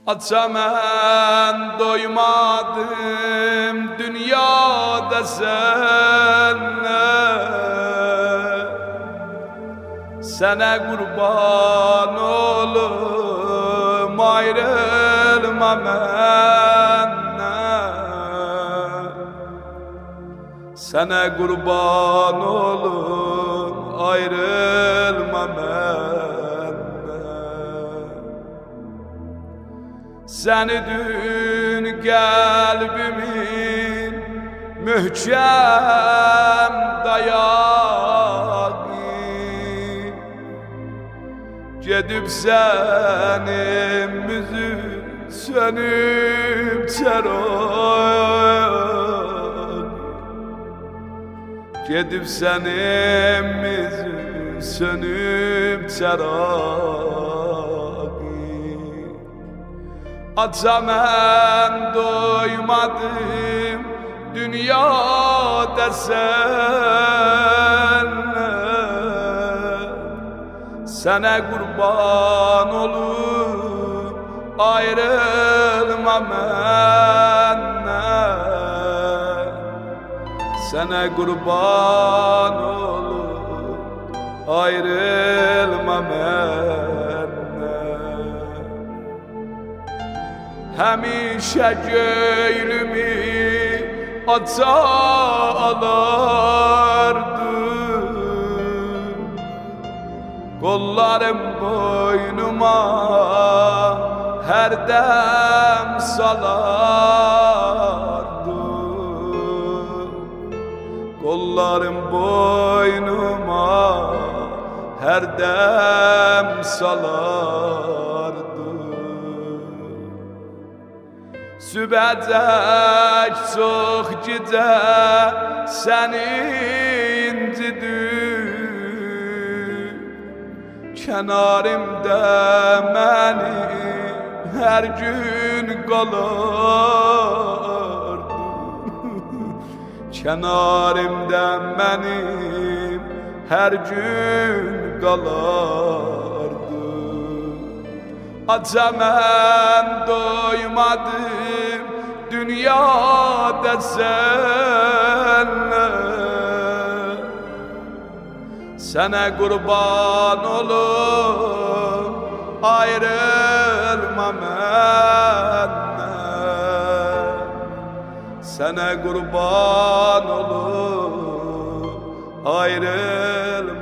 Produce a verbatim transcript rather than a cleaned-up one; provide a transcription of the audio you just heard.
Aça mən doymadım dünyada sənə, sənə qurban olum ayrılma məndən, sənə qurban olum ayrılma məndən. Səni dün qəlbimin möhkəm dayağı, gedib sənin müzü sönüb çəraq, gedib sənin müzü sönüb çəraq. Aça mən doymadım dünyada sənə, sənə qurban olum ayrılma məndən, sənə qurban olum ayrılma məndən. Həmişə göylümü aça alardım, qollarım boynuma hər dəm salardım, qollarım boynuma hər dəm salardım. Sübəcək çox gecə səni incidir, kənarımda mənim hər gün qalardın, kənarımda mənim hər gün qalardın. Aça mən doymadım dünyada sənə, sənə qurban olum ayrılma məndən, sənə qurban olum ayrılma.